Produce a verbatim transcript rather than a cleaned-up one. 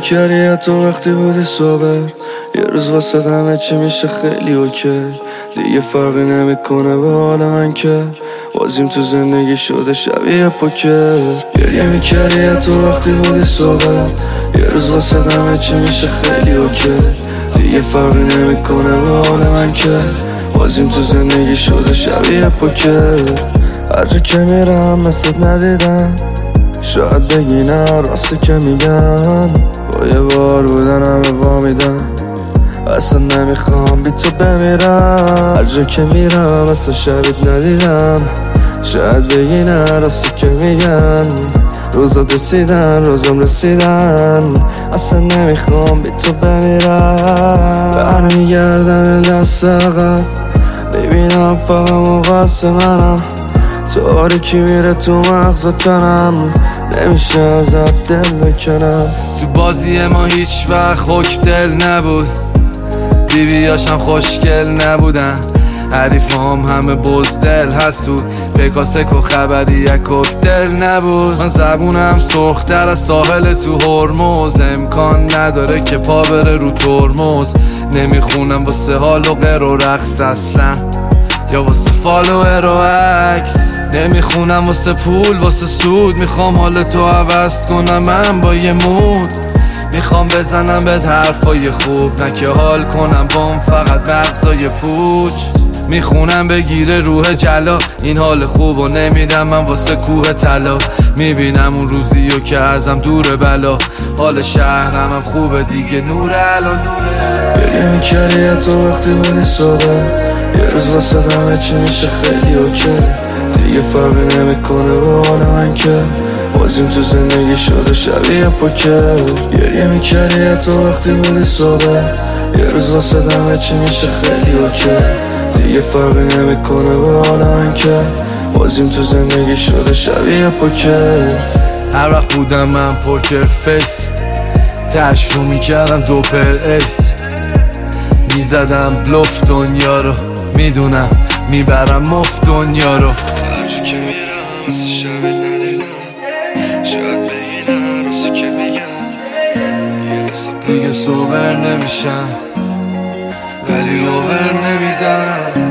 میکردی تو وقتی بودی صابر. یه روز واسه همه چی میشه خیلی اوکی. دیگه فرقی نمیکنه به حال من که بازیم تو زندگی شده شبیه پوکر. گریه میکردی تو وقتی بودی صابر. یه روز واسه همه چی میشه خیلی اوکی. دیگه فرقی نمیکنه به حال من که بازیم تو زندگی شده شبیه پوکر. هر جا که میرم مثل ندیدم. شاید بگی نه راستی که میگن با یه بار بودن همه وامیدن. اصلا نمیخوام بی تو بمیرم. هر جا که میرم اصلا شبیت ندیدم. شاید بگی نه راستی که میگن روزا رسیدن روزم رسیدن. اصلا نمیخوام بی تو بمیرم. برمیگردم این لحظه عقب ببینم فقط مقص منم. تاریکی میره تو مغز و تنم نمیشه ازت دل بکنم. تو بازی ما هیچ وقت حکم دل نبود. بیبیاشم خوشگل نبودن. حریفام همه بزدل حسود. پکاسک و خبری یک کوکتل نبود. من زبونم سرختر از ساحل تو هرمز. امکان نداره که پا بره رو ترمز. نمیخونم واسه حال و غیر و رقص اصلا یا واسه فالوور و عکس. نمیخونم واسه پول واسه سود. میخوام حال تو عوض کنم من با یه مود. میخوام بزنم بهت حرفای خوب نه که حال کنم بام فقط مغزای پوچ. میخونم بگیره روح جلا این حال خوب و نمیدم من واسه کوه طلا. میبینم اون روزیو که ازم دور بلا. حال شهرم هم خوبه دیگه نور الان نوره. گریه میکردی تو وقتی بودی صابر. یه روز واسه همه چی میشه خیلی اوکی. دیگه فرقی نمیکنه به حال من که بازیم تو زندگی شده شبیه پوکر. گریه میکردی تو وقتی بودی صابر. یه روز واسه همه چی میشه خیلی اوکی. دیگه فرقی نمیکنه به حال من که بازیم تو زندگی شده شبیه پوکر. هر وقت بودم من پوکر فیس تشرو میکردم دوپر ایس. میزدم بلوف دنیا رو میدونم میبرم مفت دنیا رو. هرچی که میرم مثل شبیه ندیدم. شاید بگی نه راستی که میگم دیگه سوبر نمیشم ولی اوور نمیدم.